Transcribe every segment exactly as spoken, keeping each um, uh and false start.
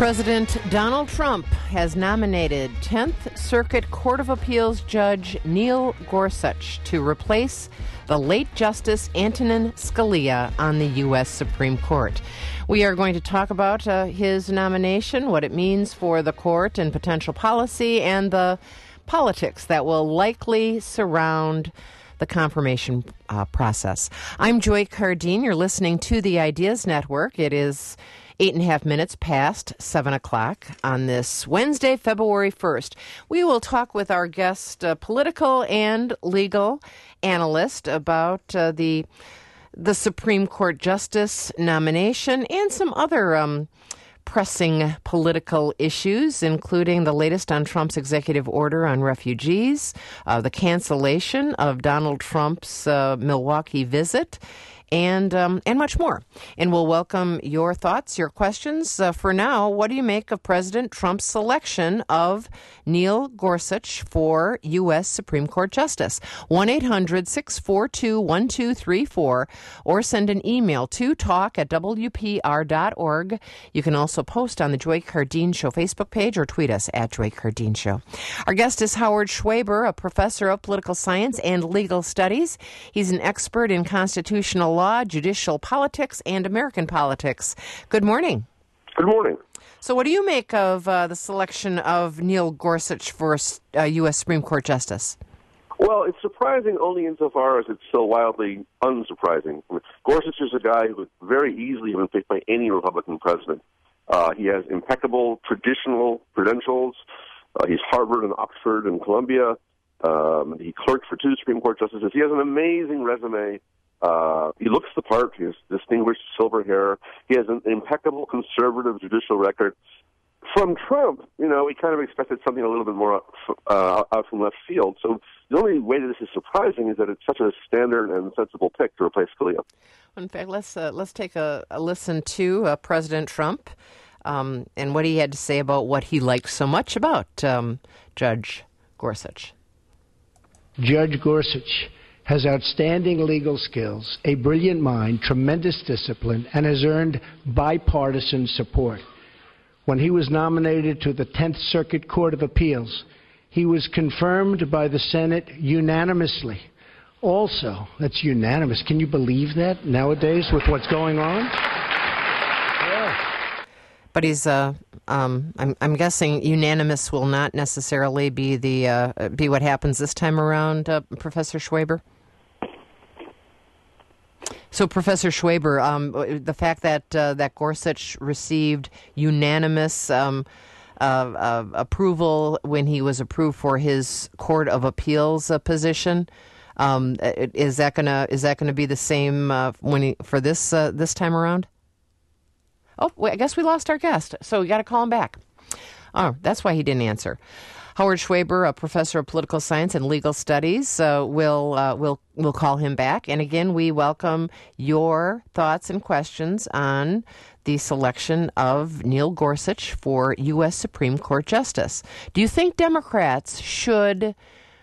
President Donald Trump has nominated tenth Circuit Court of Appeals Judge Neil Gorsuch to replace the late Justice Antonin Scalia on the U S Supreme Court. We are going to talk about uh, his nomination, what it means for the court and potential policy, and the politics that will likely surround the confirmation uh, process. I'm Joy Cardine. You're listening to the Ideas Network. It is eight and a half minutes past seven o'clock on this Wednesday, February first. We will talk with our guest, uh, political and legal analyst, about uh, the the Supreme Court Justice nomination and some other um, pressing political issues, including the latest on Trump's executive order on refugees, uh, the cancellation of Donald Trump's uh, Milwaukee visit, and um, and much more. And we'll welcome your thoughts, your questions. Uh, for now, what do you make of President Trump's selection of Neil Gorsuch for U S Supreme Court Justice? one eight hundred six four two one two three four or send an email to talk at w p r dot org. You can also post on the Joy Cardine Show Facebook page or tweet us at Joy Cardine Show. Our guest is Howard Schwaber, a professor of political science and legal studies. He's an expert in constitutional law, judicial politics, and American politics. Good morning. Good morning. So what do you make of uh, the selection of Neil Gorsuch for uh, U S Supreme Court Justice? Well, it's surprising only insofar as it's so wildly unsurprising. I mean, Gorsuch is a guy who would very easily have been picked by any Republican president. Uh, he has impeccable traditional credentials. Uh, he's Harvard and Oxford and Columbia. Um, he clerked for two Supreme Court justices. He has an amazing resume. Uh, he looks the part. He has distinguished silver hair. He has an impeccable conservative judicial record. From Trump, you know, we kind of expected something a little bit more uh, out from left field. So the only way that this is surprising is that it's such a standard and sensible pick to replace Scalia. In fact, let's uh, let's take a, a listen to uh, President Trump um, and what he had to say about what he liked so much about um, Judge Gorsuch. Judge Gorsuch has outstanding legal skills, a brilliant mind, tremendous discipline, and has earned bipartisan support. When he was nominated to the tenth Circuit Court of Appeals, he was confirmed by the Senate unanimously. Also, that's unanimous. Can you believe that nowadays with what's going on? Yeah. But he's, uh, um, I'm, I'm guessing, unanimous will not necessarily be the uh, be what happens this time around, uh, Professor Schwaber. So, Professor Schwaber, um, the fact that uh, that Gorsuch received unanimous um, uh, uh, approval when he was approved for his Court of Appeals uh, position, um, is that gonna is that gonna be the same uh, when he, for this uh, this time around? Oh, wait, I guess we lost our guest, so we got to call him back. Oh, that's why he didn't answer. Howard Schwaber, a professor of political science and legal studies, uh, will uh, will will call him back. And again, we welcome your thoughts and questions on the selection of Neil Gorsuch for U S Supreme Court Justice. Do you think Democrats should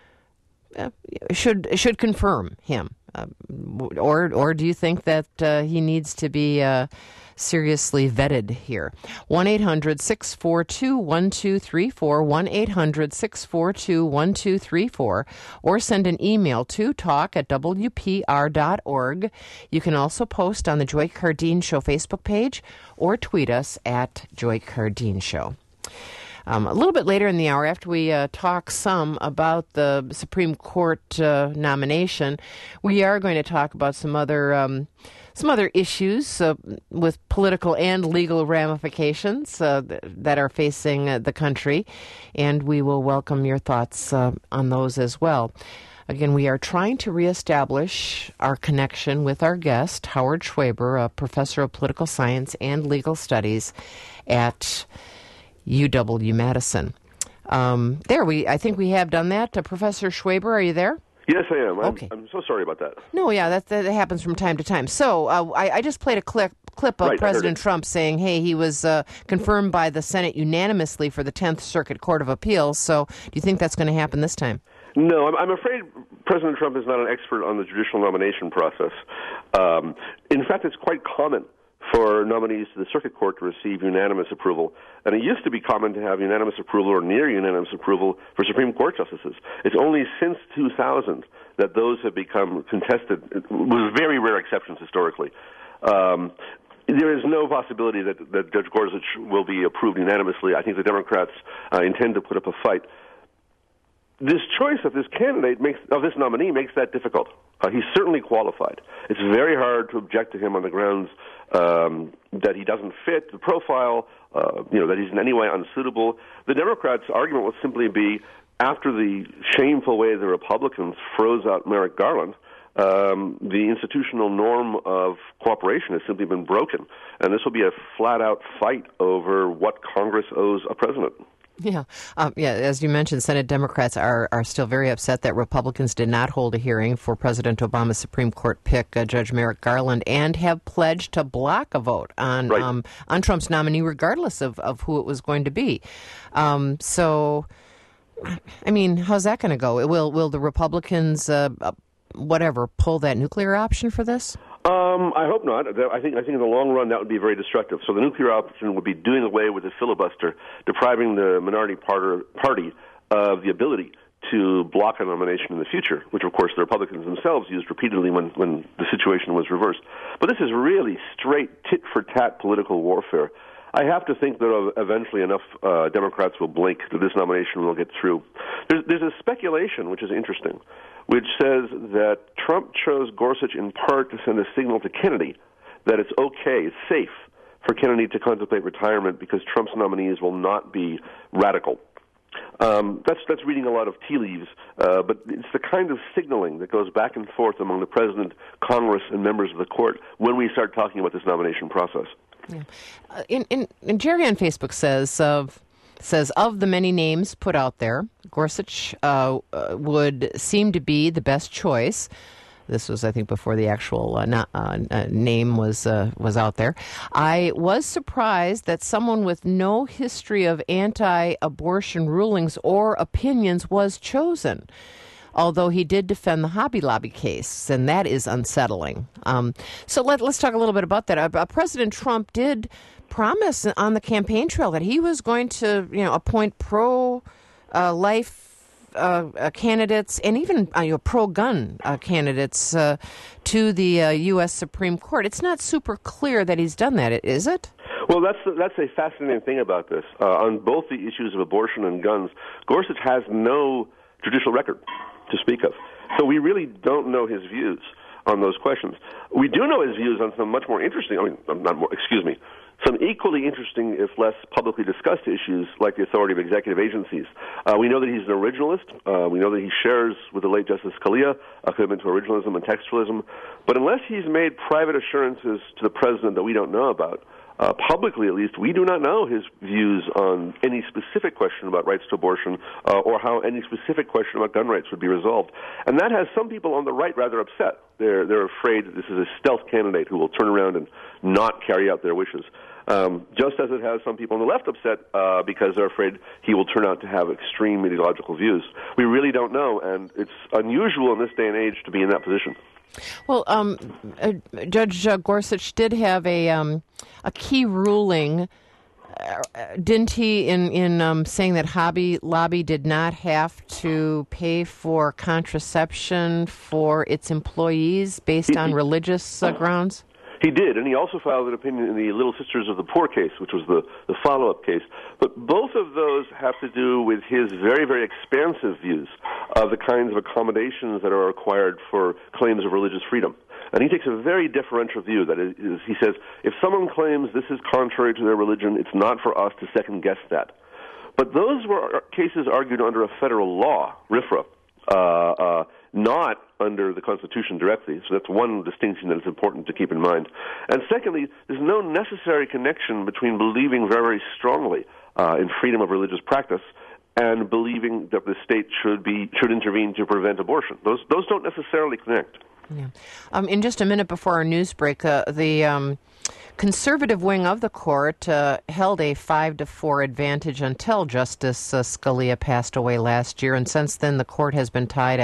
uh, should should confirm him, uh, or or do you think that uh, he needs to be Uh, seriously vetted here? one eight hundred six four two one two three four, one eight hundred six four two one two three four, or send an email to talk at w p r dot org. You can also post on the Joy Cardine Show Facebook page or tweet us at Joy Cardine Show. Um, a little bit later in the hour, after we uh, talk some about the Supreme Court uh, nomination, we are going to talk about some other um, some other issues uh, with political and legal ramifications uh, th- that are facing uh, the country, and we will welcome your thoughts uh, on those as well. Again, we are trying to reestablish our connection with our guest, Howard Schwaber, a professor of political science and legal studies at U W-Madison. Um, there, we I think we have done that. Uh, Professor Schwaber, are you there? Yes, I am. I'm, okay. I'm so sorry about that. No, yeah, that, that happens from time to time. So uh, I, I just played a clip, clip of right, President Trump saying, hey, he was uh, confirmed by the Senate unanimously for the tenth Circuit Court of Appeals. So do you think that's going to happen this time? No, I'm, I'm afraid President Trump is not an expert on the judicial nomination process. Um, in fact, it's quite common for nominees to the circuit court to receive unanimous approval. And it used to be common to have unanimous approval or near unanimous approval for Supreme Court justices. It's only since two thousand that those have become contested, with very rare exceptions historically. Um, there is no possibility that, that Judge Gorsuch will be approved unanimously. I think the Democrats uh, intend to put up a fight. This choice of this candidate makes of this nominee makes that difficult. Uh, he's certainly qualified. It's very hard to object to him on the grounds um, that he doesn't fit the profile, uh, you know, that he's in any way unsuitable. The Democrats' argument will simply be, after the shameful way the Republicans froze out Merrick Garland, um, the institutional norm of cooperation has simply been broken, and this will be a flat-out fight over what Congress owes a president. Yeah, um, yeah. As you mentioned, Senate Democrats are, are still very upset that Republicans did not hold a hearing for President Obama's Supreme Court pick, uh, Judge Merrick Garland, and have pledged to block a vote on right. um, on Trump's nominee, regardless of, of who it was going to be. Um, so, I mean, how's that going to go? Will will the Republicans, uh, whatever, pull that nuclear option for this? Um, I hope not. I think I think in the long run that would be very destructive. So the nuclear option would be doing away with the filibuster, depriving the minority parter, party of the ability to block a nomination in the future, which of course the Republicans themselves used repeatedly when, when the situation was reversed. But this is really straight tit-for-tat political warfare. I have to think that eventually enough uh, Democrats will blink that this nomination will get through. There's, there's a speculation, which is interesting, which says that Trump chose Gorsuch in part to send a signal to Kennedy that it's okay, it's safe for Kennedy to contemplate retirement because Trump's nominees will not be radical. Um, that's that's reading a lot of tea leaves, uh, but it's the kind of signaling that goes back and forth among the president, Congress, and members of the court when we start talking about this nomination process. Yeah. Uh, in, in, in Jerry on Facebook says of says of the many names put out there, Gorsuch uh, uh, would seem to be the best choice. This was, I think, before the actual uh, not, uh, uh, name was uh, was out there. I was surprised that someone with no history of anti-abortion rulings or opinions was chosen, although he did defend the Hobby Lobby case, and that is unsettling. Um, so let, let's talk a little bit about that. Uh, uh, President Trump did promise on the campaign trail that he was going to, you know, appoint pro-life uh, uh, candidates and even uh, you know, pro-gun uh, candidates uh, to the uh, U S Supreme Court. It's not super clear that he's done that, is it? Well, that's that's a fascinating thing about this. Uh, on both the issues of abortion and guns, Gorsuch has no judicial record to speak of. So we really don't know his views on those questions. We do know his views on some much more interesting, I mean, not more, excuse me, some equally interesting, if less publicly discussed issues like the authority of executive agencies. Uh, we know that he's an originalist. Uh, we know that he shares with the late Justice Scalia a commitment to originalism and textualism. But unless he's made private assurances to the president that we don't know about, Uh, publicly, at least, we do not know his views on any specific question about rights to abortion uh, or how any specific question about gun rights would be resolved. And that has some people on the right rather upset. They're, they're afraid that this is a stealth candidate who will turn around and not carry out their wishes. Um, just as it has some people on the left upset uh, because they're afraid he will turn out to have extreme ideological views. We really don't know, and it's unusual in this day and age to be in that position. Well, um, uh, Judge uh, Gorsuch did have a um, a key ruling, uh, didn't he, in, in um, saying that Hobby Lobby did not have to pay for contraception for its employees based on religious uh, grounds? He did, and he also filed an opinion in the Little Sisters of the Poor case, which was the, the follow-up case. But both of those have to do with his very, very expansive views of the kinds of accommodations that are required for claims of religious freedom. And he takes a very differential view. That is, he says, if someone claims this is contrary to their religion, it's not for us to second-guess that. But those were cases argued under a federal law, RFRA, uh, uh, not under the Constitution directly. So that's one distinction that is important to keep in mind. And secondly, there's no necessary connection between believing very, very strongly uh, in freedom of religious practice and believing that the state should be should intervene to prevent abortion. Those those don't necessarily connect. Yeah. Um, in just a minute before our news break, uh, the um, conservative wing of the court uh, held a five to four advantage until Justice uh, Scalia passed away last year, and since then the court has been tied at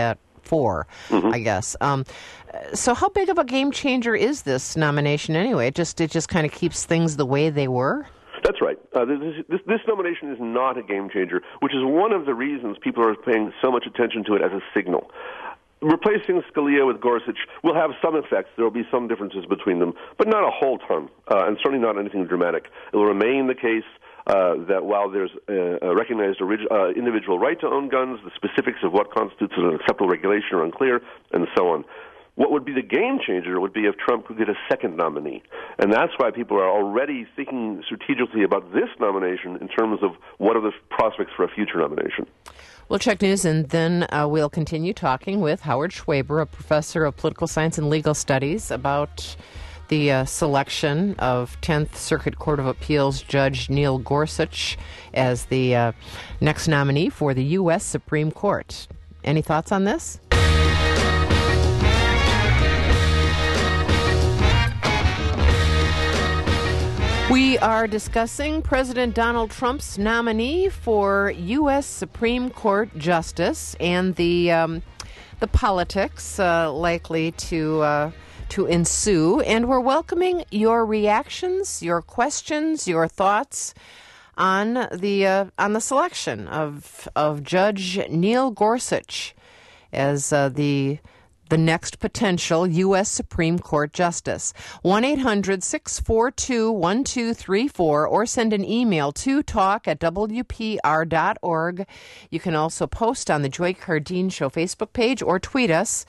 for, mm-hmm. I guess. Um, so how big of a game changer is this nomination anyway? It just, it just kind of keeps things the way they were? That's right. Uh, this, this, this nomination is not a game changer, which is one of the reasons people are paying so much attention to it as a signal. Replacing Scalia with Gorsuch will have some effects. There will be some differences between them, but not a whole ton, uh, and certainly not anything dramatic. It will remain the case uh, that while there's a, a recognized orig- uh, individual right to own guns, the specifics of what constitutes an acceptable regulation are unclear, and so on. What would be the game changer would be if Trump could get a second nominee. And that's why people are already thinking strategically about this nomination in terms of what are the prospects for a future nomination. We'll check news, and then uh, we'll continue talking with Howard Schwaber, a professor of political science and legal studies, about the uh, selection of tenth Circuit Court of Appeals Judge Neil Gorsuch as the uh, next nominee for the U S Supreme Court. Any thoughts on this? We are discussing President Donald Trump's nominee for U S Supreme Court Justice and the um, the politics uh, likely to uh, to ensue. And we're welcoming your reactions, your questions, your thoughts on the uh, on the selection of of Judge Neil Gorsuch as uh, the. the next potential U S Supreme Court Justice. one eight hundred six four two one two three four or send an email to talk at w p r dot org. You can also post on the Joy Cardine Show Facebook page or tweet us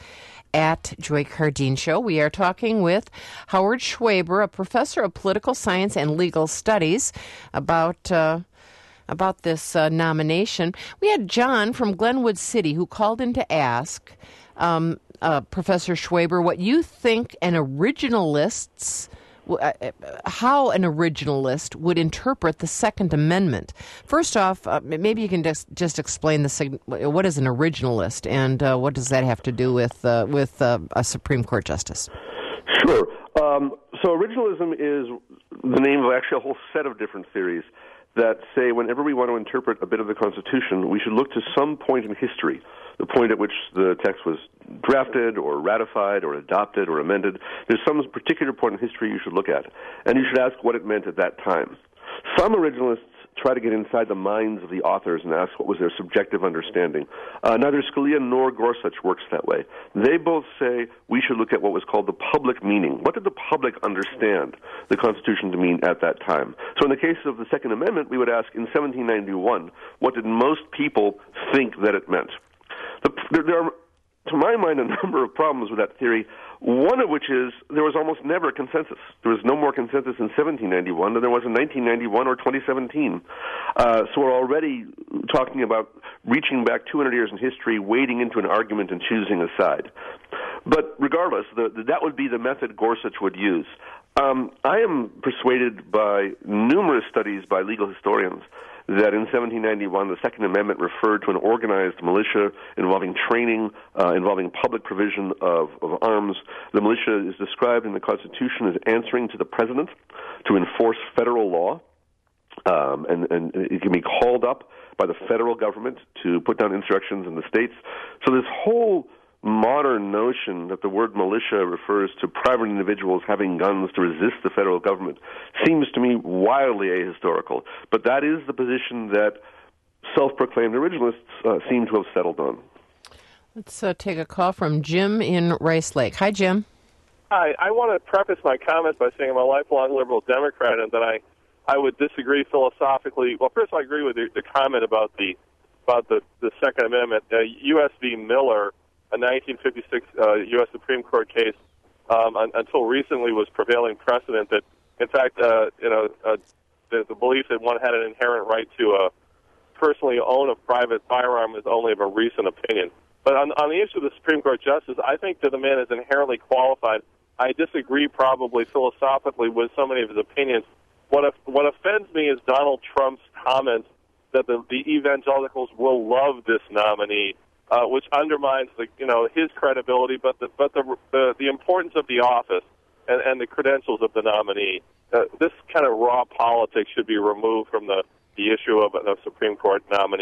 at Joy Cardine Show. We are talking with Howard Schwaber, a professor of political science and legal studies, about... Uh, about this uh, nomination. We had John from Glenwood City who called in to ask um, uh, Professor Schwaber what you think an originalist's, uh, how an originalist would interpret the Second Amendment. First off, uh, maybe you can just, just explain the what is an originalist and uh, what does that have to do with uh, with uh, a Supreme Court justice? Sure. Um, so originalism is the name of actually a whole set of different theories that say whenever we want to interpret a bit of the Constitution, we should look to some point in history, the point at which the text was drafted or ratified or adopted or amended. There's some particular point in history you should look at, and you should ask what it meant at that time. Some originalists try to get inside the minds of the authors and ask what was their subjective understanding. Uh, neither Scalia nor Gorsuch works that way. They both say we should look at what was called the public meaning. What did the public understand the Constitution to mean at that time? So in the case of the Second Amendment, we would ask, in seventeen ninety-one, what did most people think that it meant? The, there, there are, to my mind, a number of problems with that theory, one of which is there was almost never a consensus. There was no more consensus in seventeen ninety-one than there was in nineteen ninety-one or twenty seventeen. Uh, so we're already talking about reaching back two hundred years in history, wading into an argument and choosing a side. But regardless, the, the, that would be the method Gorsuch would use. Um, I am persuaded by numerous studies by legal historians that in seventeen ninety-one, the Second Amendment referred to an organized militia involving training, uh, involving public provision of, of arms. The militia is described in the Constitution as answering to the president to enforce federal law, um, and, and it can be called up by the federal government to put down insurrections in the states. So this whole modern notion that the word militia refers to private individuals having guns to resist the federal government seems to me wildly ahistorical. But that is the position that self-proclaimed originalists uh, seem to have settled on. Let's uh, take a call from Jim in Rice Lake. Hi, Jim. Hi. I want to preface my comments by saying I'm a lifelong liberal Democrat and that I, I would disagree philosophically. Well, first, I agree with the, the comment about the about the, the Second Amendment. Uh, U S v. Miller, a nineteen fifty-six uh, U S Supreme Court case, um, un- until recently was prevailing precedent that, in fact, uh, you know, uh, the, the belief that one had an inherent right to uh, personally own a private firearm is only of a recent opinion. But on, on the issue of the Supreme Court justice, I think that the man is inherently qualified. I disagree probably philosophically with so many of his opinions. What, what offends me is Donald Trump's comments that the, the evangelicals will love this nominee, Uh, which undermines the, you know, his credibility, but the but the the, the importance of the office and, and the credentials of the nominee. Uh, this kind of raw politics should be removed from the, the issue of a Supreme Court nominee.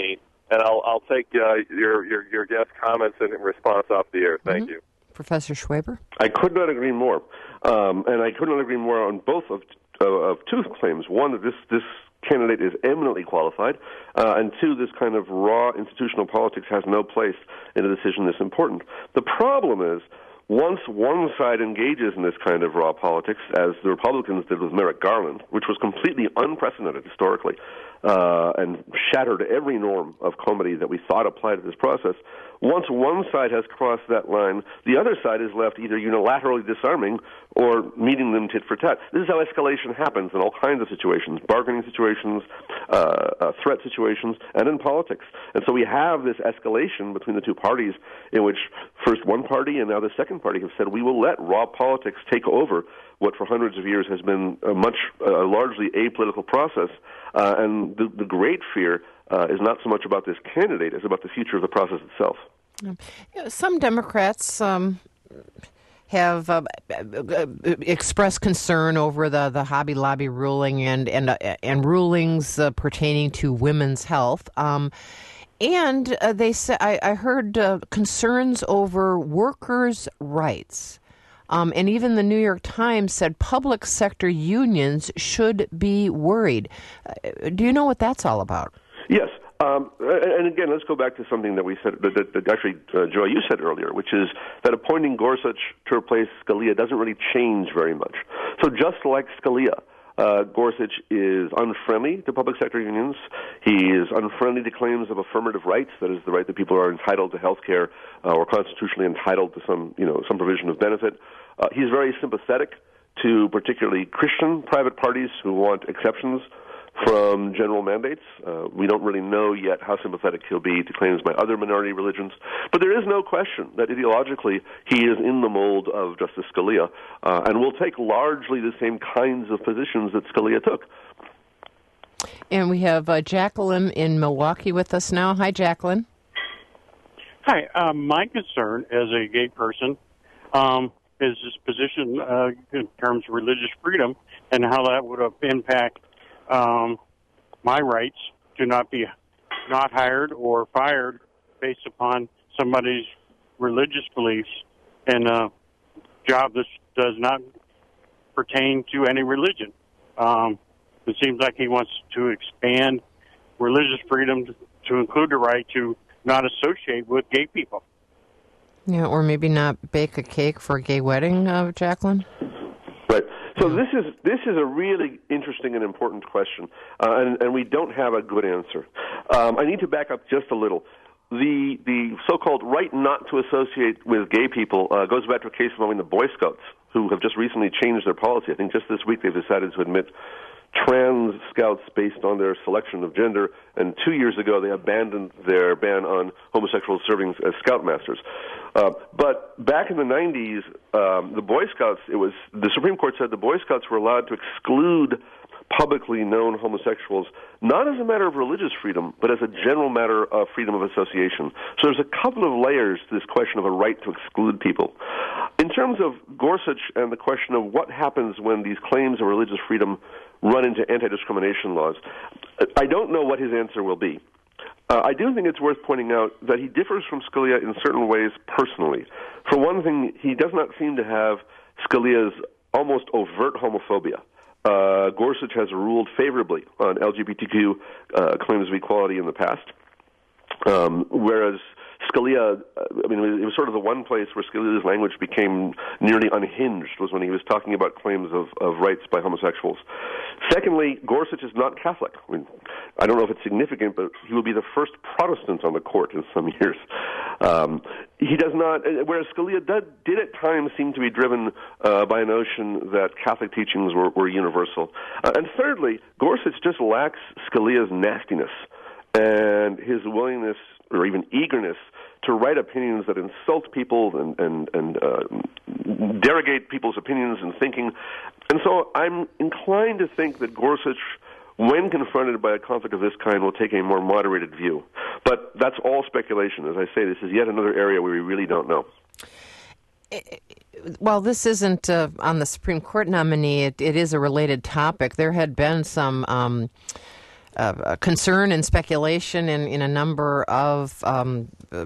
and I'll I'll take uh, your your your guest comments in response off the air. Thank mm-hmm. you, Professor Schwaber. I could not agree more, um, and I could not agree more on both of uh, of two claims. One, that this this candidate is eminently qualified, uh, and two, this kind of raw institutional politics has no place in a decision this important. The problem is, once one side engages in this kind of raw politics, as the Republicans did with Merrick Garland, which was completely unprecedented historically, uh, and shattered every norm of comedy that we thought applied to this process, once one side has crossed that line, the other side is left either unilaterally disarming or meeting them tit for tat. This is how escalation happens in all kinds of situations, bargaining situations, uh, uh, threat situations, and in politics. And so we have this escalation between the two parties in which first one party and now the second party have said, we will let raw politics take over what for hundreds of years has been a much, uh, largely apolitical process. Uh, and the, the great fear uh, is not so much about this candidate as about the future of the process itself. You know, some Democrats um, have uh, expressed concern over the, the Hobby Lobby ruling and and uh, and rulings uh, pertaining to women's health. Um, and uh, they say I, I heard uh, concerns over workers' rights. Um, and even the New York Times said public sector unions should be worried. Uh, do you know what that's all about? Yes. Um, and again, let's go back to something that we said, that, that actually, uh, Joy, you said earlier, which is that appointing Gorsuch to replace Scalia doesn't really change very much. So just like Scalia, uh, Gorsuch is unfriendly to public sector unions. He is unfriendly to claims of affirmative rights, that is, the right that people are entitled to health care uh, or constitutionally entitled to some, you know, some provision of benefit. Uh, he's very sympathetic to particularly Christian private parties who want exceptions from general mandates. Uh, we don't really know yet how sympathetic he'll be to claims by other minority religions. But there is no question that ideologically he is in the mold of Justice Scalia uh, and will take largely the same kinds of positions that Scalia took. And we have uh, Jacqueline in Milwaukee with us now. Hi, Jacqueline. Hi. Um, my concern as a gay person um, is this position uh, in terms of religious freedom and how that would impact Um, my rights to not be not hired or fired based upon somebody's religious beliefs in a job that does not pertain to any religion. Um, it seems like he wants to expand religious freedom to, to include the right to not associate with gay people. Yeah, or maybe not bake a cake for a gay wedding, uh, Jacqueline? Right. So this is this is a really interesting and important question, uh, and, and we don't have a good answer. Um, I need to back up just a little. The the so-called right not to associate with gay people uh, goes back to a case involving the Boy Scouts, who have just recently changed their policy. I think just this week they've decided to admit trans scouts based on their selection of gender, and two years ago they abandoned their ban on homosexuals serving as scoutmasters. Uh, but back in the nineties, um, the Boy Scouts, it was the Supreme Court said the Boy Scouts were allowed to exclude publicly known homosexuals, not as a matter of religious freedom, but as a general matter of freedom of association. So there's a couple of layers to this question of a right to exclude people. In terms of Gorsuch and the question of what happens when these claims of religious freedom run into anti-discrimination laws, I don't know what his answer will be. Uh, I do think it's worth pointing out that he differs from Scalia in certain ways personally. For one thing, he does not seem to have Scalia's almost overt homophobia. Uh, Gorsuch has ruled favorably on L G B T Q uh, claims of equality in the past, um, whereas Scalia, I mean, it was sort of the one place where Scalia's language became nearly unhinged was when he was talking about claims of, of rights by homosexuals. Secondly, Gorsuch is not Catholic. I mean, I don't know if it's significant, but he will be the first Protestant on the court in some years. Um, he does not, whereas Scalia did, did at times seem to be driven uh, by a notion that Catholic teachings were, were universal. Uh, and thirdly, Gorsuch just lacks Scalia's nastiness and his willingness or even eagerness to write opinions that insult people and, and, and uh, derogate people's opinions and thinking. And so I'm inclined to think that Gorsuch, when confronted by a conflict of this kind, will take a more moderated view. But that's all speculation. As I say, this is yet another area where we really don't know. Well, this isn't uh, on the Supreme Court nominee. It, it is a related topic. There had been some... Um, uh, concern and speculation in, in a number of, um, uh,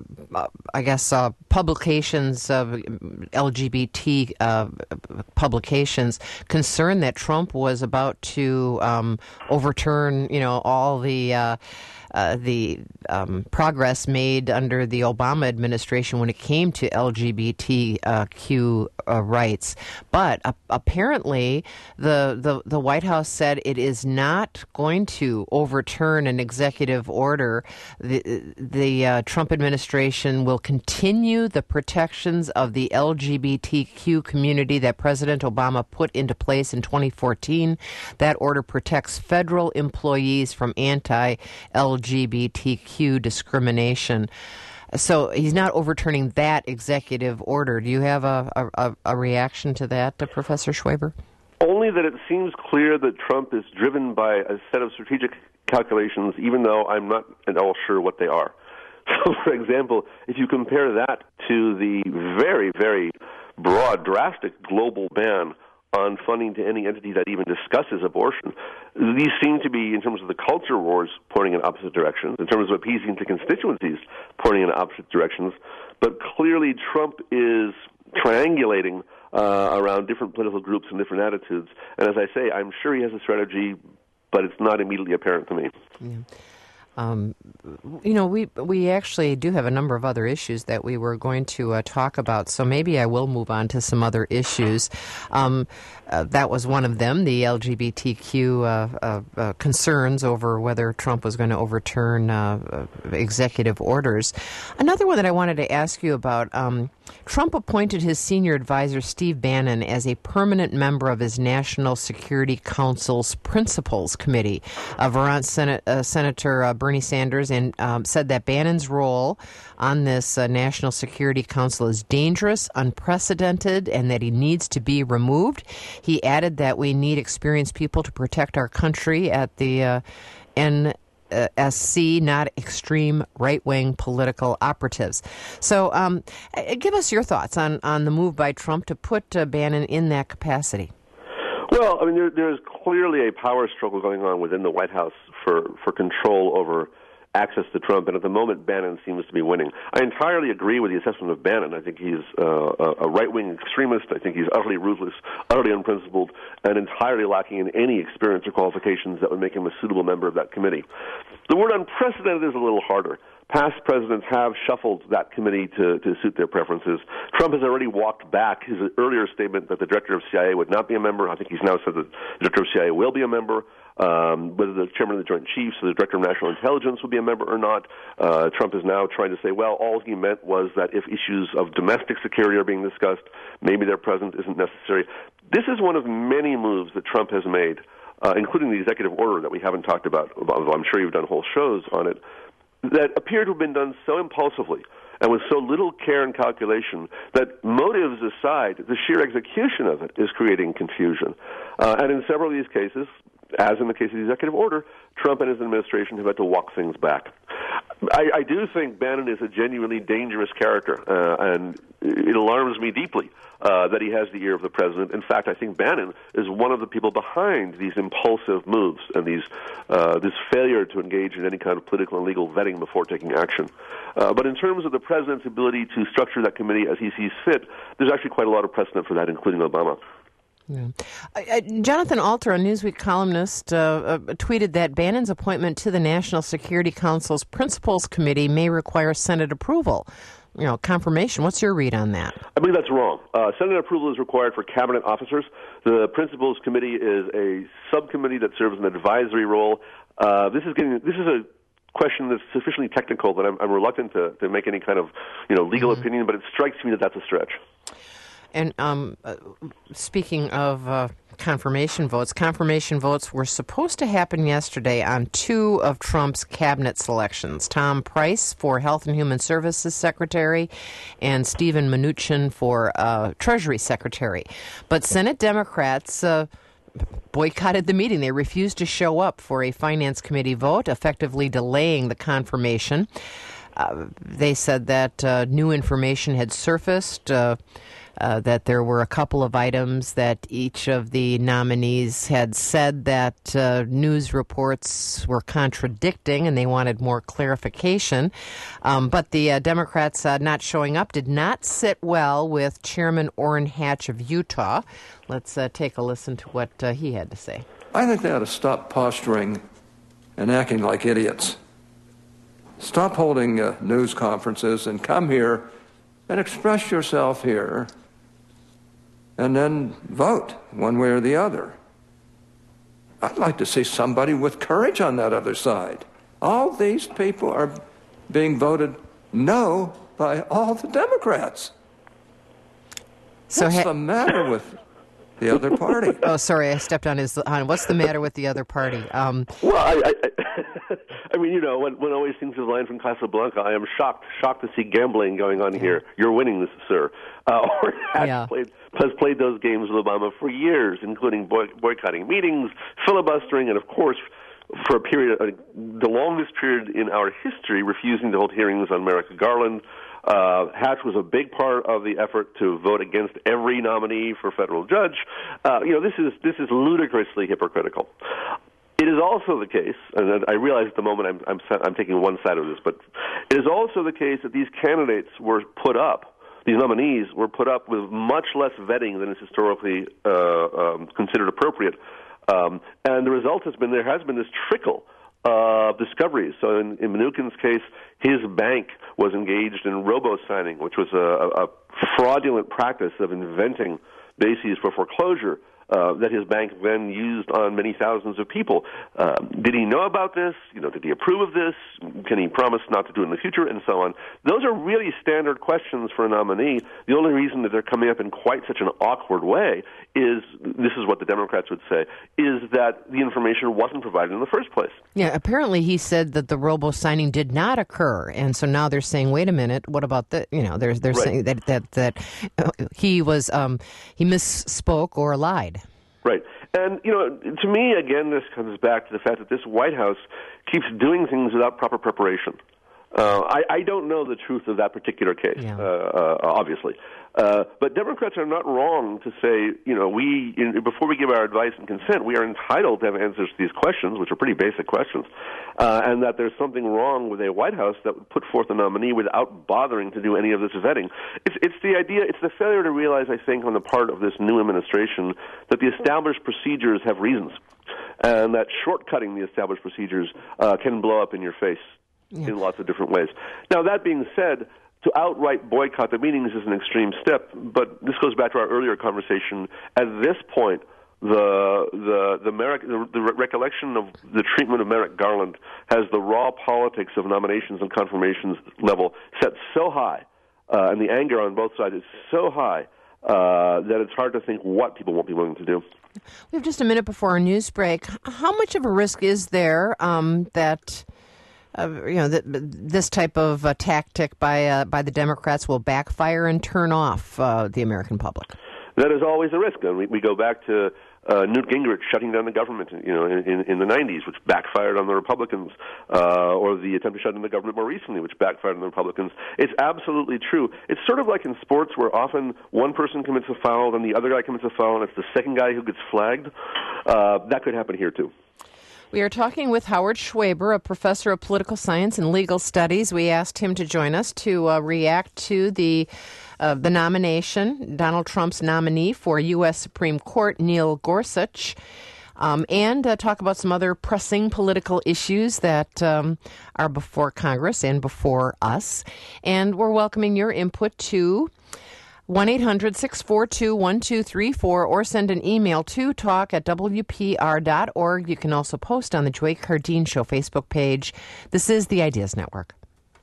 I guess, uh, publications, uh, L G B T uh, publications, concern that Trump was about to um, overturn, you know, all the uh, uh, the um, progress made under the Obama administration when it came to L G B T Q uh, rights. But uh, apparently, the, the the White House said it is not going to overturn an executive order. The the uh, Trump administration will continue the protections of the L G B T Q community that President Obama put into place in twenty fourteen. That order protects federal employees from anti-L G B T Q discrimination. So he's not overturning that executive order. Do you have a, a, a reaction to that, uh, Professor Schwaber? Only that it seems clear that Trump is driven by a set of strategic calculations, even though I'm not at all sure what they are. So, for example, if you compare that to the very, very broad, drastic global ban on funding to any entity that even discusses abortion, these seem to be, in terms of the culture wars, pointing in opposite directions, in terms of appeasing to constituencies, pointing in opposite directions. But clearly Trump is triangulating uh, around different political groups and different attitudes. And as I say, I'm sure he has a strategy, but it's not immediately apparent to me. Yeah. Um, you know, we we actually do have a number of other issues that we were going to uh, talk about, so maybe I will move on to some other issues. Um, uh, that was one of them, the L G B T Q uh, uh, uh, concerns over whether Trump was going to overturn uh, uh, executive orders. Another one that I wanted to ask you about, um, Trump appointed his senior advisor, Steve Bannon, as a permanent member of his National Security Council's Principals Committee. Uh, Vermont Senate, uh, Senator uh, Bernie Sanders and um, said that Bannon's role on this uh, National Security Council is dangerous, unprecedented, and that he needs to be removed. He added that we need experienced people to protect our country at the uh, N. Uh, S C, not extreme right-wing political operatives. So um, give us your thoughts on, on the move by Trump to put uh, Bannon in that capacity. Well, I mean, there, there's clearly a power struggle going on within the White House for, for control over access to Trump, and at the moment, Bannon seems to be winning. I entirely agree with the assessment of Bannon. I think he's uh, a right-wing extremist. I think he's utterly ruthless, utterly unprincipled, and entirely lacking in any experience or qualifications that would make him a suitable member of that committee. The word unprecedented is a little harder. Past presidents have shuffled that committee to, to suit their preferences. Trump has already walked back his earlier statement that the director of C I A would not be a member. I think he's now said that the director of C I A will be a member. Um, whether the chairman of the Joint Chiefs or the director of National Intelligence will be a member or not, uh, Trump is now trying to say, well, all he meant was that if issues of domestic security are being discussed, maybe their presence isn't necessary. This is one of many moves that Trump has made, uh, including the executive order that we haven't talked about, although I'm sure you've done whole shows on it, that appear to have been done so impulsively and with so little care and calculation that, motives aside, the sheer execution of it is creating confusion. Uh, and in several of these cases, as in the case of the executive order, Trump and his administration have had to walk things back. I, I do think Bannon is a genuinely dangerous character, uh, and it alarms me deeply uh, that he has the ear of the president. In fact, I think Bannon is one of the people behind these impulsive moves and these uh, this failure to engage in any kind of political and legal vetting before taking action. Uh, but in terms of the president's ability to structure that committee as he sees fit, there's actually quite a lot of precedent for that, including Obama. Yeah. Uh, Jonathan Alter, a Newsweek columnist, uh, uh, tweeted that Bannon's appointment to the National Security Council's Principals Committee may require Senate approval. You know, confirmation. What's your read on that? I believe that's wrong. Uh, Senate approval is required for cabinet officers. The Principals Committee is a subcommittee that serves an advisory role. Uh, this is getting. This is a question that's sufficiently technical that I'm, I'm reluctant to, to make any kind of, you know, legal mm-hmm. opinion. But it strikes me that that's a stretch. And um, uh, speaking of uh, confirmation votes, confirmation votes were supposed to happen yesterday on two of Trump's cabinet selections, Tom Price for Health and Human Services Secretary and Steven Mnuchin for uh, Treasury Secretary. But Senate Democrats uh, boycotted the meeting. They refused to show up for a Finance Committee vote, effectively delaying the confirmation. Uh, they said that uh, new information had surfaced. Uh, uh, that there were a couple of items that each of the nominees had said that uh, news reports were contradicting, and they wanted more clarification. Um, but the uh, Democrats uh, not showing up did not sit well with Chairman Orrin Hatch of Utah. Let's uh, take a listen to what uh, he had to say. I think they ought to stop posturing and acting like idiots. Stop holding uh, news conferences and come here and express yourself here and then vote one way or the other. I'd like to see somebody with courage on that other side. All these people are being voted no by all the Democrats. So What's ha- the matter with the other party? Oh, sorry, I stepped on his. On. What's the matter with the other party? Um, well, I, I, I mean, you know, when, when always sings his line from Casablanca, I am shocked, shocked to see gambling going on yeah. here. You're winning this, sir. Uh, Orrin Hatch yeah. played, has played those games with Obama for years, including boy, boycotting meetings, filibustering, and, of course, for a period, uh, the longest period in our history, refusing to hold hearings on Merrick Garland. Uh, Hatch was a big part of the effort to vote against every nominee for federal judge. Uh, you know, this is this is ludicrously hypocritical. It is also the case, and I realize at the moment I'm, I'm I'm taking one side of this, but it is also the case that these candidates were put up, these nominees were put up with much less vetting than is historically uh, um, considered appropriate, um, and the result has been there has been this trickle of discoveries. So in, in Mnuchin's case, his bank was engaged in robo-signing, which was a, a fraudulent practice of inventing bases for foreclosure uh, that his bank then used on many thousands of people. Uh, did he know about this? You know, did he approve of this? Can he promise not to do it in the future? And so on. Those are really standard questions for a nominee. The only reason that they're coming up in quite such an awkward way is, this is what the Democrats would say, is that the information wasn't provided in the first place. Yeah, apparently he said that the robo-signing did not occur, and so now they're saying, wait a minute, what about the, you know, they're, they're right. saying that, that, that uh, he was, um, he misspoke or lied. Right. And, you know, to me, again, this comes back to the fact that this White House keeps doing things without proper preparation. Uh, I, I don't know the truth of that particular case, yeah. uh, uh, obviously. Uh, but Democrats are not wrong to say, you know, we, in, before we give our advice and consent, we are entitled to have answers to these questions, which are pretty basic questions, uh, and that there's something wrong with a White House that would put forth a nominee without bothering to do any of this vetting. It's, it's the idea, it's the failure to realize, I think, on the part of this new administration that the established procedures have reasons, and that shortcutting the established procedures uh, can blow up in your face. Yeah. In lots of different ways. Now, that being said, to outright boycott the meetings is an extreme step, but this goes back to our earlier conversation. At this point, the the the, Merrick, the, the recollection of the treatment of Merrick Garland has the raw politics of nominations and confirmations level set so high, uh, and the anger on both sides is so high uh, that it's hard to think what people won't be willing to do. We have just a minute before our news break. How much of a risk is there um, that... Uh, you know, th- this type of uh, tactic by uh, by the Democrats will backfire and turn off uh, the American public? That is always a risk. And we, we go back to uh, Newt Gingrich shutting down the government, you know, in, in, in the nineties, which backfired on the Republicans, uh, or the attempt to shut down the government more recently, which backfired on the Republicans. It's absolutely true. It's sort of like in sports where often one person commits a foul, then the other guy commits a foul, and it's the second guy who gets flagged. Uh, that could happen here, too. We are talking with Howard Schwaber, a professor of political science and legal studies. We asked him to join us to uh, react to the uh, the nomination, Donald Trump's nominee for U S Supreme Court, Neil Gorsuch, um, and uh, talk about some other pressing political issues that um, are before Congress and before us. And we're welcoming your input to one eight hundred six four two one two three four or send an email to talk at W P R dot org. You can also post on the Joy Cardine Show Facebook page. This is the Ideas Network.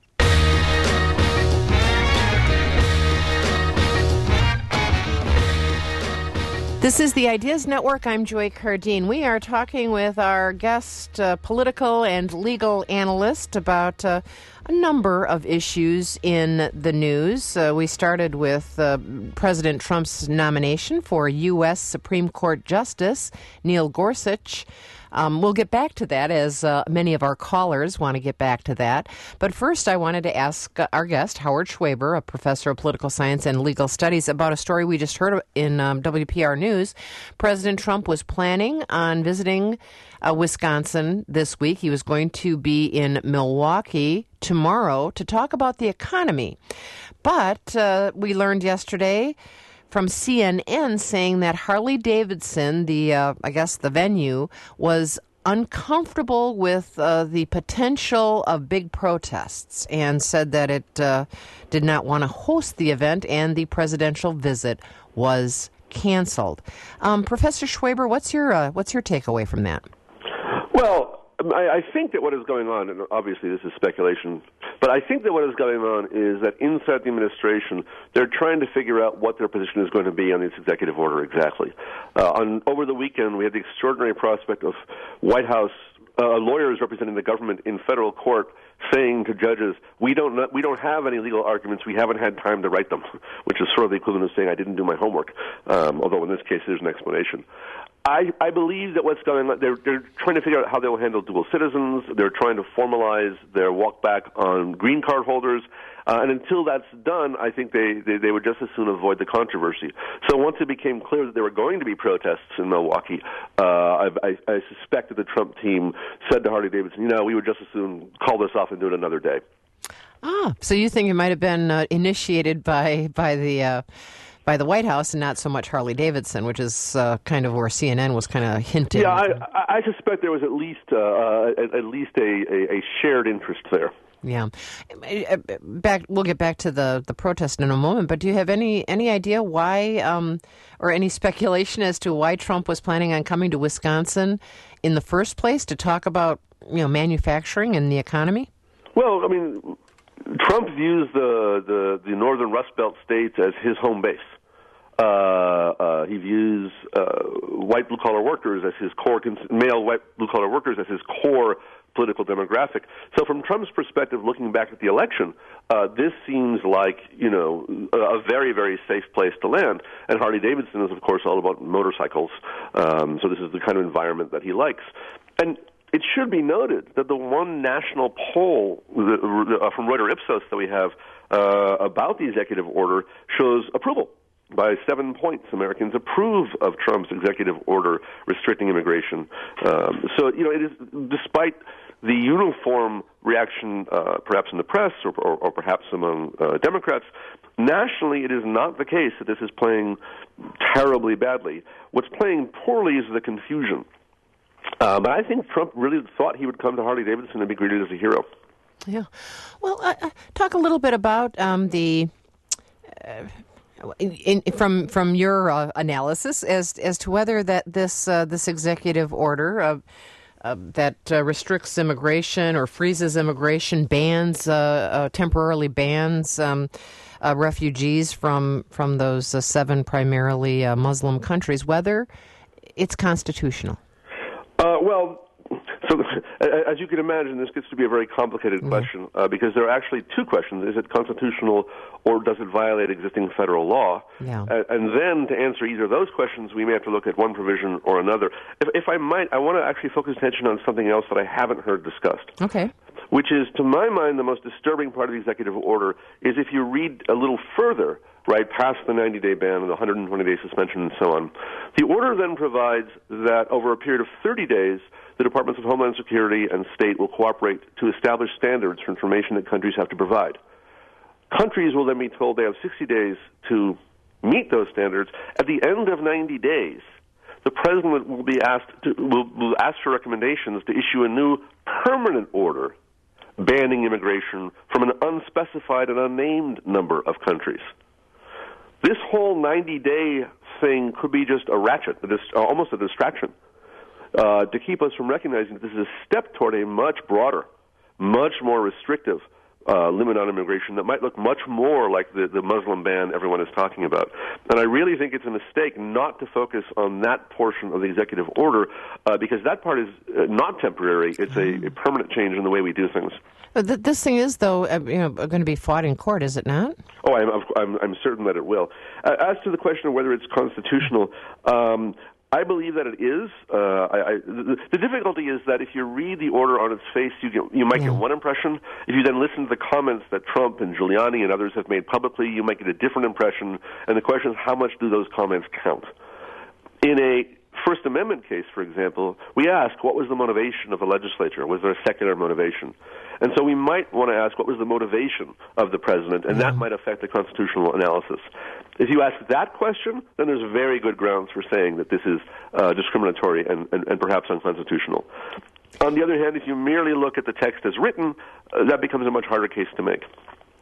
This is the Ideas Network. I'm Joy Cardine. We are talking with our guest, uh, political and legal analyst, about uh, A number of issues in the news. Uh, we started with uh, President Trump's nomination for U S Supreme Court Justice Neil Gorsuch. Um, we'll get back to that, as uh, many of our callers want to get back to that. But first, I wanted to ask our guest, Howard Schwaber, a professor of political science and legal studies, about a story we just heard in um, W P R News. President Trump was planning on visiting uh, Wisconsin this week. He was going to be in Milwaukee tomorrow to talk about the economy. But uh, we learned yesterday from C N N saying that Harley-Davidson, the uh, I guess the venue, was uncomfortable with uh, the potential of big protests and said that it uh, did not want to host the event, and the presidential visit was canceled. Um, Professor Schwaber, what's your uh, what's your takeaway from that? Well, I, I think that what is going on, and obviously this is speculation, but I think that what is going on is that inside the administration, they're trying to figure out what their position is going to be on this executive order exactly. Uh, on over the weekend, we had the extraordinary prospect of White House uh, lawyers representing the government in federal court saying to judges, we don't know, we don't have any legal arguments, we haven't had time to write them, which is sort of the equivalent of saying I didn't do my homework, um, although in this case there's an explanation. I, I believe that what's going on, they're, they're trying to figure out how they will handle dual citizens. They're trying to formalize their walk back on green card holders. Uh, and until that's done, I think they, they, they would just as soon avoid the controversy. So once it became clear that there were going to be protests in Milwaukee, uh, I, I, I suspect that the Trump team said to Harley-Davidson, you know, we would just as soon call this off and do it another day. Ah, so you think it might have been uh, initiated by, by the... Uh by the White House and not so much Harley-Davidson, which is uh, kind of where C N N was kind of hinting. Yeah, I, I suspect there was at least uh, at, at least a, a, a shared interest there. Yeah. Back, we'll get back to the, the protest in a moment, but do you have any, any idea why, um, or any speculation as to why Trump was planning on coming to Wisconsin in the first place to talk about, you know, manufacturing and the economy? Well, I mean, Trump views the, the, the northern Rust Belt states as his home base. Uh, uh, he views uh, white blue-collar workers as his core, male white blue-collar workers as his core political demographic. So from Trump's perspective, looking back at the election, uh, this seems like, you know, a very, very safe place to land. And Harley-Davidson is, of course, all about motorcycles. Um, so this is the kind of environment that he likes. And it should be noted that the one national poll that, uh, from Reuters Ipsos that we have uh, about the executive order shows approval. By seven points, Americans approve of Trump's executive order restricting immigration. Um, so, you know, it is, despite the uniform reaction, uh, perhaps in the press or, or, or perhaps among uh, Democrats, nationally it is not the case that this is playing terribly badly. What's playing poorly is the confusion. Uh, but I think Trump really thought he would come to Harley-Davidson and be greeted as a hero. Yeah. Well, uh, talk a little bit about um, the... Uh, In, in, from from your uh, analysis as as to whether that this uh, this executive order uh, uh, that uh, restricts immigration or freezes immigration, bans uh, uh, temporarily bans um, uh, refugees from from those uh, seven primarily uh, Muslim countries, whether it's constitutional. Uh, well. So, as you can imagine, this gets to be a very complicated mm-hmm. question uh, because there are actually two questions. Is it constitutional or does it violate existing federal law? Yeah. Uh, and then to answer either of those questions, we may have to look at one provision or another. If, if I might, I want to actually focus attention on something else that I haven't heard discussed. Okay. Which is, to my mind, the most disturbing part of the executive order is if you read a little further, right, past the ninety-day ban and the one hundred twenty day suspension and so on. The order then provides that over a period of thirty days, the Departments of Homeland Security and State will cooperate to establish standards for information that countries have to provide. Countries will then be told they have sixty days to meet those standards. At the end of ninety days, the President will be asked to, will, will ask for recommendations to issue a new permanent order banning immigration from an unspecified and unnamed number of countries. This whole ninety-day thing could be just a ratchet, almost a distraction, uh, to keep us from recognizing that this is a step toward a much broader, much more restrictive, uh, limit on immigration that might look much more like the, the Muslim ban everyone is talking about. And I really think it's a mistake not to focus on that portion of the executive order uh, because that part is uh, not temporary. It's a, a permanent change in the way we do things. But this thing is, though, uh, you know, going to be fought in court, is it not? Oh, I'm, I'm, I'm certain that it will. Uh, as to the question of whether it's constitutional, um, I believe that it is. Uh, I, I, the, the difficulty is that if you read the order on its face, you get you might yeah. get one impression. If you then listen to the comments that Trump and Giuliani and others have made publicly, you might get a different impression. And the question is, how much do those comments count? In a First Amendment case, for example, we ask what was the motivation of the legislature? Was there a secular motivation? And so we might want to ask what was the motivation of the president, and that might affect the constitutional analysis. If you ask that question, then there's very good grounds for saying that this is uh, discriminatory and, and, and perhaps unconstitutional. On the other hand, if you merely look at the text as written, uh, that becomes a much harder case to make.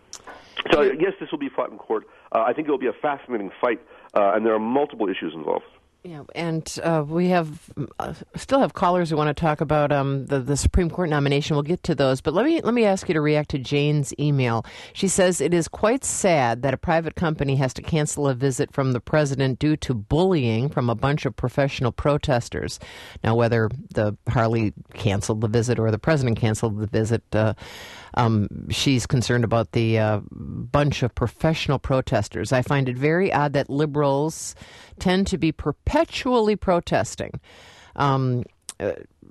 So yes, this will be fought in court. Uh, I think it will be a fascinating fight, uh, and there are multiple issues involved. Yeah, and uh, we have uh, still have callers who want to talk about um, the the Supreme Court nomination. We'll get to those, but let me let me ask you to react to Jane's email. She says it is quite sad that a private company has to cancel a visit from the president due to bullying from a bunch of professional protesters. Now, whether the Harley canceled the visit or the president canceled the visit, uh, um, she's concerned about the uh, bunch of professional protesters. I find it very odd that liberals tend to be perpetually protesting. Um, uh,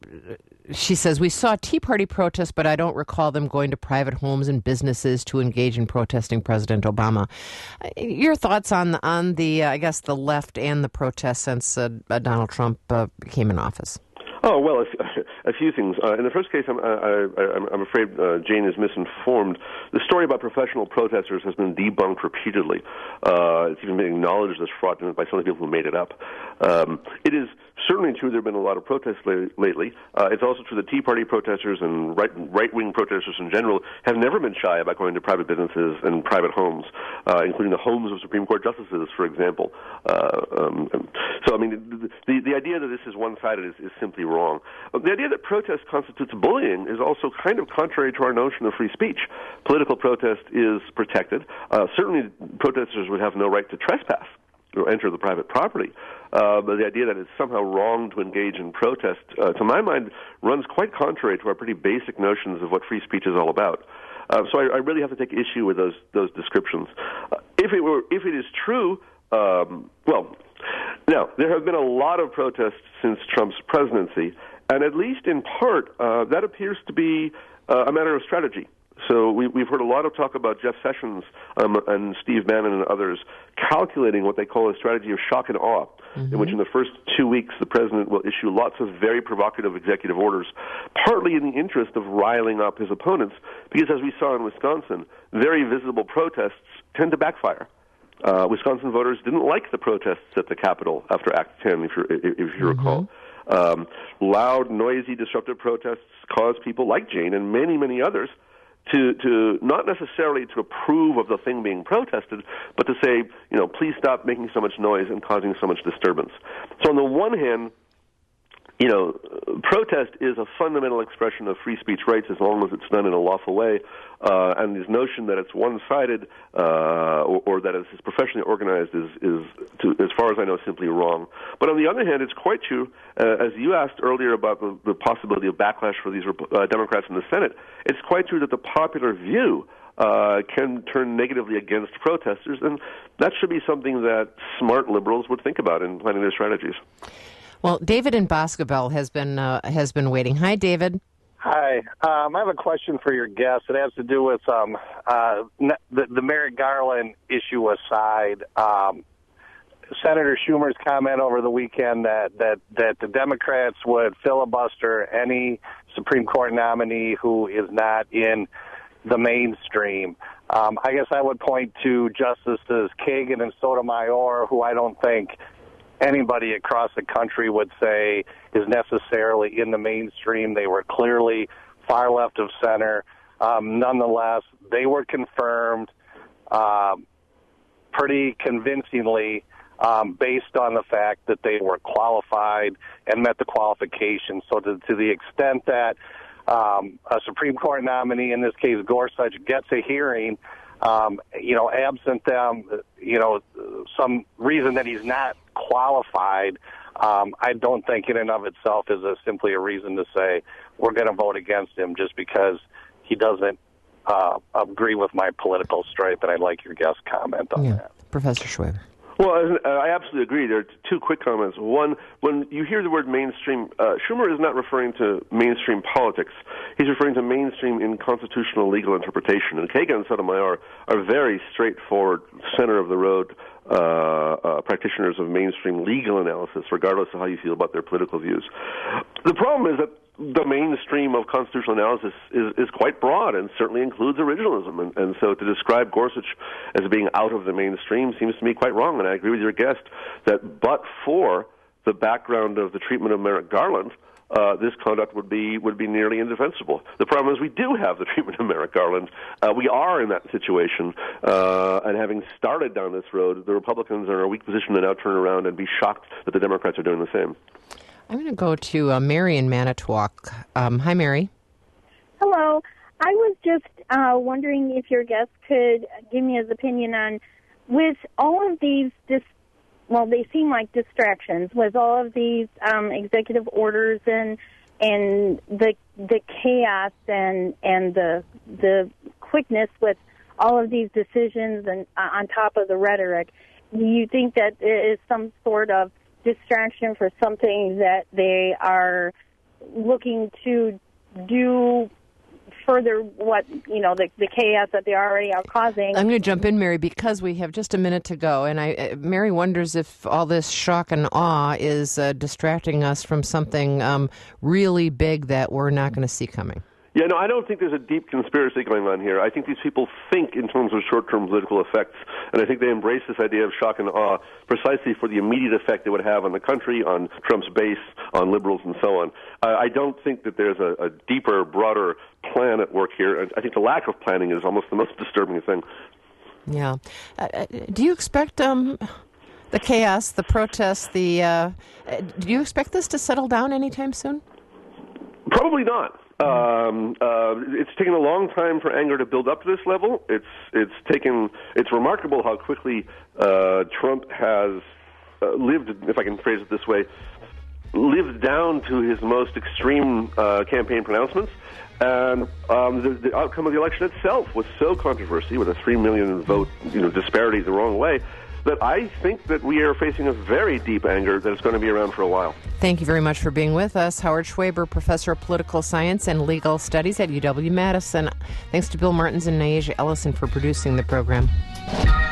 she says, we saw Tea Party protests, but I don't recall them going to private homes and businesses to engage in protesting President Obama. Uh, your thoughts on, on the, uh, I guess, the left and the protests since uh, Donald Trump uh, came in office? Oh, well, a, a few things. Uh, in the first case, I'm, I, I, I'm afraid uh, Jane is misinformed. The story about professional protesters has been debunked repeatedly. Uh, it's even been acknowledged as fraudulent by some of the people who made it up. Um, it is certainly true there have been a lot of protests la- lately. Uh, it's also true that Tea Party protesters and right, right-wing protesters in general have never been shy about going to private businesses and private homes, uh, including the homes of Supreme Court justices, for example. Uh, um, so, I mean, the, the idea that this is one-sided is, is simply wrong. Uh, the idea that protest constitutes bullying is also kind of contrary to our notion of free speech. Political protest is protected. Uh, certainly, protesters would have no right to trespass or enter the private property. Uh, but the idea that it's somehow wrong to engage in protest, uh, to my mind, runs quite contrary to our pretty basic notions of what free speech is all about. Uh, so I, I really have to take issue with those those descriptions. Uh, if it were, if it is true, um, well, now there have been a lot of protests since Trump's presidency, and at least in part, uh, that appears to be uh, a matter of strategy. So we, we've heard a lot of talk about Jeff Sessions um, and Steve Bannon and others calculating what they call a strategy of shock and awe, mm-hmm. in which in the first two weeks the president will issue lots of very provocative executive orders, partly in the interest of riling up his opponents, because as we saw in Wisconsin, very visible protests tend to backfire. Uh, Wisconsin voters didn't like the protests at the Capitol after Act ten, if, you're, if you mm-hmm. recall. Um, loud, noisy, disruptive protests caused people like Jane and many, many others to to not necessarily to approve of the thing being protested, but to say, you know, please stop making so much noise and causing so much disturbance. So on the one hand, you know, protest is a fundamental expression of free speech rights as long as it's done in a lawful way, uh, and this notion that it's one-sided uh, or, or that it's professionally organized is, is to, as far as I know, simply wrong. But on the other hand, it's quite true, uh, as you asked earlier about the, the possibility of backlash for these uh, Democrats in the Senate, it's quite true that the popular view uh, can turn negatively against protesters, and that should be something that smart liberals would think about in planning their strategies. Well, David in Boscobel has been uh, has been waiting. Hi, David. Hi. Um, I have a question for your guest. It has to do with um, uh, the, the Merrick Garland issue aside. Um, Senator Schumer's comment over the weekend that, that, that the Democrats would filibuster any Supreme Court nominee who is not in the mainstream. Um, I guess I would point to Justices Kagan and Sotomayor, who I don't think anybody across the country would say is necessarily in the mainstream. They were clearly far left of center. Um, nonetheless, they were confirmed uh, pretty convincingly um, based on the fact that they were qualified and met the qualifications. So to, to the extent that um, a Supreme Court nominee, in this case Gorsuch, gets a hearing, um, you know, absent them, you know, some reason that he's not qualified, um, I don't think in and of itself is a, simply a reason to say we're going to vote against him just because he doesn't uh, agree with my political stripe, and I'd like your guest comment on yeah. that. Professor Schwaber. Well, I absolutely agree. There are two quick comments. One, when you hear the word mainstream, uh, Schumer is not referring to mainstream politics. He's referring to mainstream in constitutional legal interpretation. And Kagan and Sotomayor are very straightforward, center-of-the-road uh, uh, practitioners of mainstream legal analysis, regardless of how you feel about their political views. The problem is that the mainstream of constitutional analysis is, is quite broad and certainly includes originalism. And, and so to describe Gorsuch as being out of the mainstream seems to me quite wrong. And I agree with your guest that but for the background of the treatment of Merrick Garland, uh, this conduct would be would be nearly indefensible. The problem is we do have the treatment of Merrick Garland. Uh, we are in that situation. Uh, and having started down this road, the Republicans are in a weak position to now turn around and be shocked that the Democrats are doing the same. I'm going to go to uh, Mary in Manitowoc. Um, hi, Mary. Hello. I was just uh, wondering if your guest could give me his opinion on, with all of these, dis- well, they seem like distractions, with all of these um, executive orders and and the the chaos and and the the quickness with all of these decisions and uh, on top of the rhetoric, do you think that it is some sort of distraction for something that they are looking to do further what, you know, the, the chaos that they already are causing? I'm going to jump in, Mary, because we have just a minute to go. And I, uh, Mary wonders if all this shock and awe is uh, distracting us from something um, really big that we're not going to see coming. Yeah, no, I don't think there's a deep conspiracy going on here. I think these people think in terms of short-term political effects, and I think they embrace this idea of shock and awe precisely for the immediate effect it would have on the country, on Trump's base, on liberals, and so on. Uh, I don't think that there's a, a deeper, broader plan at work here, and I think the lack of planning is almost the most disturbing thing. Yeah. Uh, do you expect um, the chaos, the protests, the... Uh, do you expect this to settle down anytime soon? Probably not. Um, uh, it's taken a long time for anger to build up to this level. It's it's taken. It's remarkable how quickly uh, Trump has uh, lived, if I can phrase it this way, lived down to his most extreme uh, campaign pronouncements. And um, the, the outcome of the election itself was so controversial, with a three million vote, you know, disparity the wrong way, that I think that we are facing a very deep anger that is going to be around for a while. Thank you very much for being with us. Howard Schwaber, Professor of Political Science and Legal Studies at U W Madison. Thanks to Bill Martins and Nayaja Ellison for producing the program.